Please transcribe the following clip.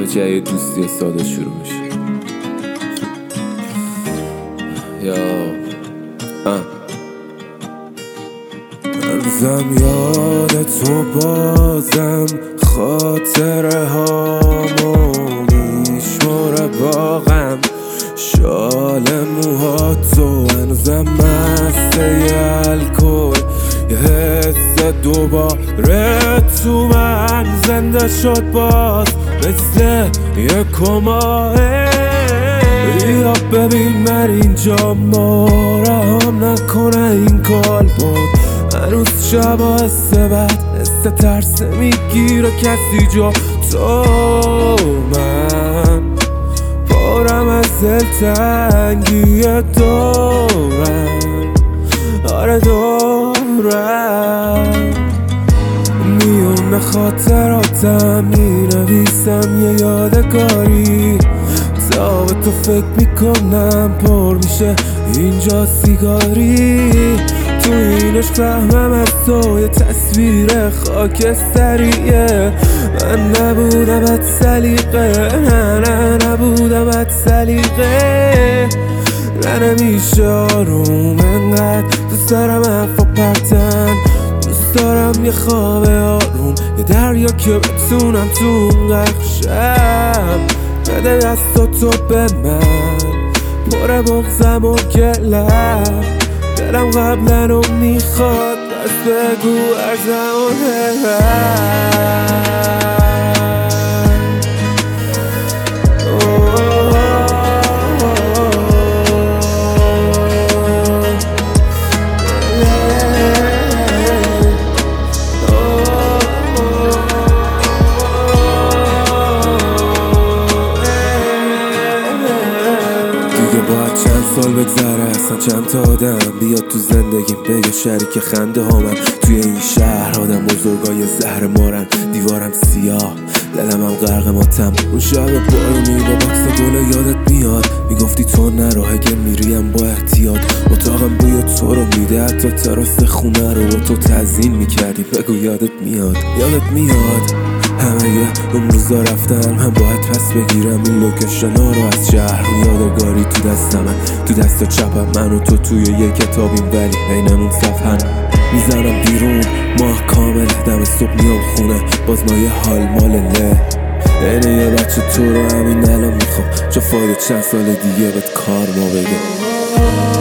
همه چی یه دوستی ساده شروع میشه. هنوزم یاد تو بازم خاطره هامو میشماره باغم شال موهاتو هنوزم مسته الکل یه حس دوباره تو من زنده شد باز مثل یه کماه یا ببین من اینجا مارم نکنه این کال بود هنوز شب سبت حس ترس میگیره کسی جا تو من پارم از دلتنگی دورم آره دورم میونه خاطراتم مینویسم یه یادگاری تا به تو فکر میکنم پر میشه اینجا سیگاری تو این عشق فهمم از تو یه تصویر خاکستریه من نبودمت سلیقه نه نبودمت سلیقه نه نمیشه آروم انقدر دوست دارم حرفا پرتن دوست دارم یه خواب آروم یه دریا که بتونم تو غرق شم بده دستاتو به من پر بغضم و گلم دلم قبلنو میخواد بس بگو ارزمونه باید چند سال بگذره اصلا چند تا آدم بیاد تو زندگیم بگه شریک خنده هامم توی این شهر آدم بزرگای زهر مارن دیوارم سیاه دلمم غرق ماتم اون شب بارونی با باکس گل یادت میاد میگفتی تو نرو اگه میریم با احتیاط اتاقم بوی تو رو میده حتی تراس خونه رو با تو تزیین میکردیم بگو یادت میاد همه اون روزا رفتم هم باید پس بگیرم این لوکیشنا رو از شهر یادگاری تو دستمه تو دست چپم من و تو توی یه کتابیم ولی بینمون صفحن میزنم بیرون ماه کامل دم صبح میام خونه باز ما یه حال مالله اینه یه بچه تو رو همین الان میخوام چه فایده چند سال دیگه بهت کار ما بگه